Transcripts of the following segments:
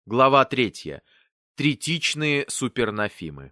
Глава 3. Третичные супернофимы.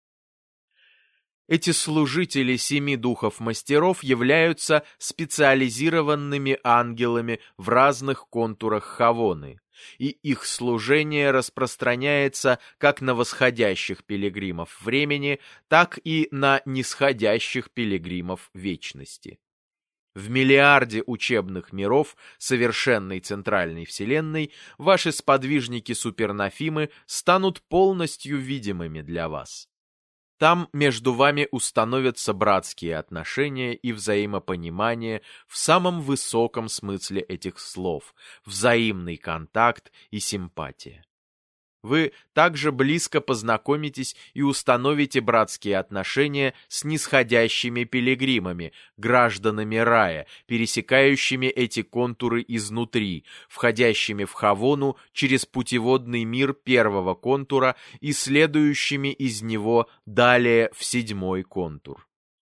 Эти служители семи духов мастеров являются специализированными ангелами в разных контурах Хавоны, и их служение распространяется как на восходящих пилигримов времени, так и на нисходящих пилигримов вечности. В миллиарде учебных миров совершенной центральной вселенной ваши сподвижники-супернофимы станут полностью видимыми для вас. Там между вами установятся братские отношения и взаимопонимание в самом высоком смысле этих слов, взаимный контакт и симпатия. Вы также близко познакомитесь и установите братские отношения с нисходящими пилигримами, гражданами рая, пересекающими эти контуры изнутри, входящими в Хавону через путеводный мир первого контура и следующими из него далее в седьмой контур.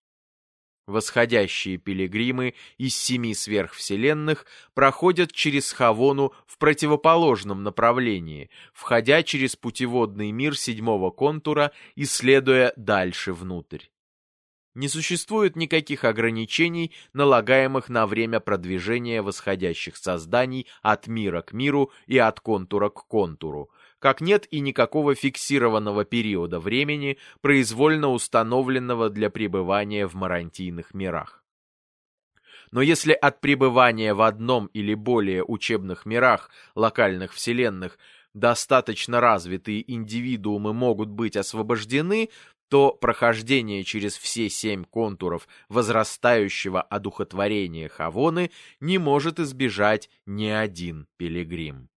Восходящие пилигримы из семи сверхвселенных проходят через Хавону в противоположном направлении, входя через путеводный мир седьмого контура и следуя дальше внутрь. Не существует никаких ограничений, налагаемых на время продвижения восходящих созданий от мира к миру и от контура к контуру, как нет и никакого фиксированного периода времени, произвольно установленного для пребывания в марантийных мирах. Но если от пребывания в одном или более учебных мирах локальных вселенных достаточно развитые индивидуумы могут быть освобождены, то прохождение через все 7 контуров возрастающего одухотворения Хавоны не может избежать ни один пилигрим.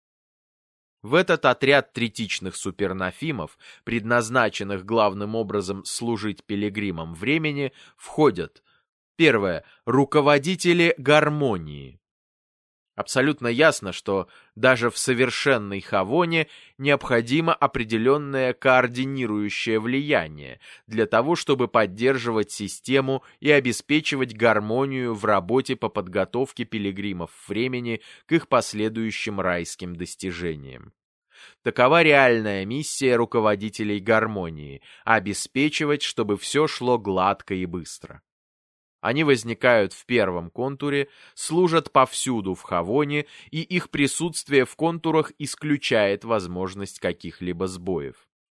В этот отряд третичных супернофимов, предназначенных главным образом служить пилигримам времени, входят: первое. Руководители гармонии. Абсолютно ясно, что даже в совершенной Хавоне необходимо определенное координирующее влияние для того, чтобы поддерживать систему и обеспечивать гармонию в работе по подготовке пилигримов времени к их последующим райским достижениям. Такова реальная миссия руководителей гармонии – обеспечивать, чтобы все шло гладко и быстро. Они возникают в первом контуре, служат повсюду в Хавоне, и их присутствие в контурах исключает возможность каких-либо сбоев.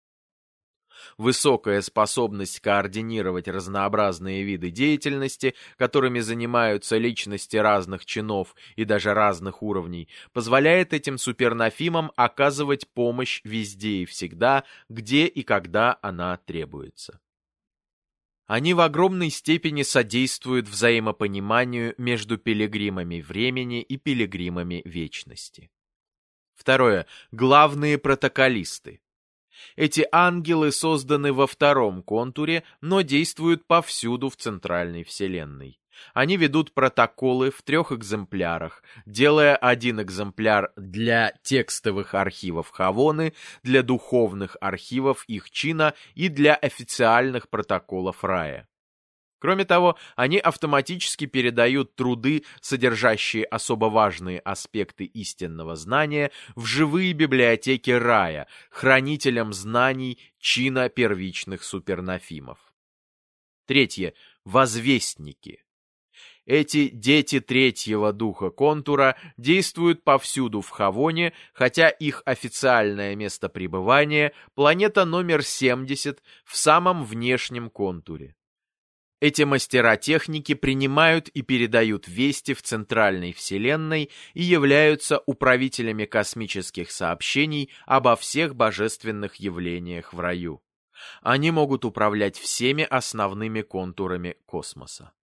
Высокая способность координировать разнообразные виды деятельности, которыми занимаются личности разных чинов и даже разных уровней, позволяет этим супернофимам оказывать помощь везде и всегда, где и когда она требуется. Они в огромной степени содействуют взаимопониманию между пилигримами времени и пилигримами вечности. Второе. Главные протоколисты. Эти ангелы созданы во втором контуре, но действуют повсюду в центральной вселенной. Они ведут протоколы в 3 экземплярах, делая 1 экземпляр для текстовых архивов Хавоны, для духовных архивов их чина и для официальных протоколов рая. Кроме того, они автоматически передают труды, содержащие особо важные аспекты истинного знания, в живые библиотеки рая, хранителям знаний чина первичных супернофимов. Третье. Возвестники. Эти дети третьего духа контура действуют повсюду в Хавоне, хотя их официальное место пребывания – планета номер 70 в самом внешнем контуре. Эти мастера техники принимают и передают вести в центральной вселенной и являются управителями космических сообщений обо всех божественных явлениях в раю. Они могут управлять всеми основными контурами космоса.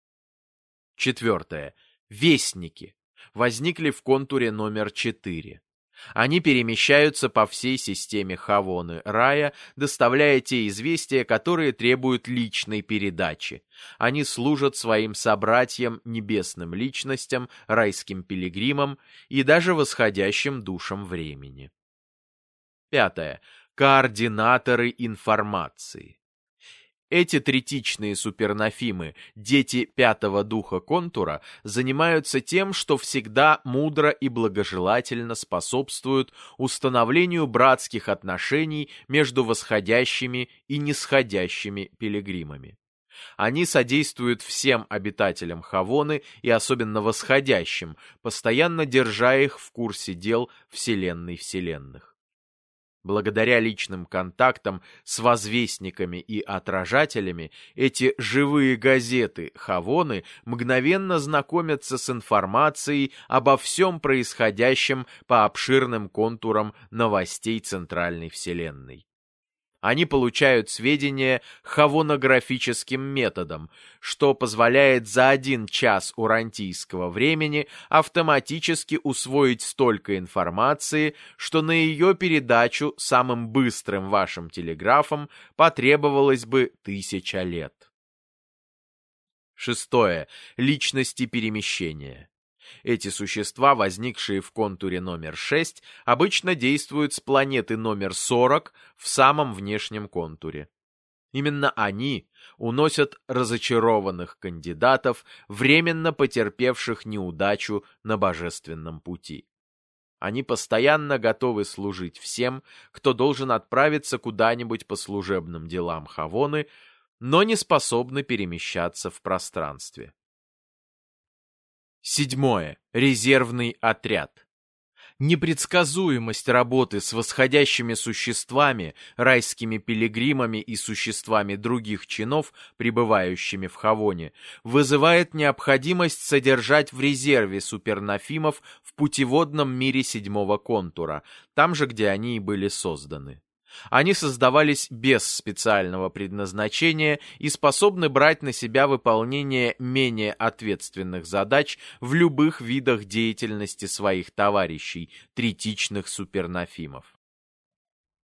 Четвертое. Вестники. Возникли в контуре номер 4. Они перемещаются по всей системе Хавоны рая, доставляя те известия, которые требуют личной передачи. Они служат своим собратьям, небесным личностям, райским пилигримам и даже восходящим душам времени. Пятое. Координаторы информации. Эти третичные супернофимы, дети пятого духа контура, занимаются тем, что всегда мудро и благожелательно способствуют установлению братских отношений между восходящими и нисходящими пилигримами. Они содействуют всем обитателям Хавоны и особенно восходящим, постоянно держа их в курсе дел Вселенной Вселенных. Благодаря личным контактам с возвестниками и отражателями, эти живые газеты Хавоны мгновенно знакомятся с информацией обо всем происходящем по обширным контурам новостей Центральной Вселенной. Они получают сведения хавонографическим методом, что позволяет за 1 час урантийского времени автоматически усвоить столько информации, что на ее передачу самым быстрым вашим телеграфом потребовалось бы 1000 лет. 6. Личности перемещения. Эти существа, возникшие в контуре номер 6, обычно действуют с планеты номер 40 в самом внешнем контуре. Именно они уносят разочарованных кандидатов, временно потерпевших неудачу на божественном пути. Они постоянно готовы служить всем, кто должен отправиться куда-нибудь по служебным делам Хавоны, но не способны перемещаться в пространстве. 7. Резервный отряд. Непредсказуемость работы с восходящими существами, райскими пилигримами и существами других чинов, пребывающими в Хавоне, вызывает необходимость содержать в резерве супернофимов в путеводном мире 7-го контура, там же, где они и были созданы. Они создавались без специального предназначения и способны брать на себя выполнение менее ответственных задач в любых видах деятельности своих товарищей, третичных супернофимов.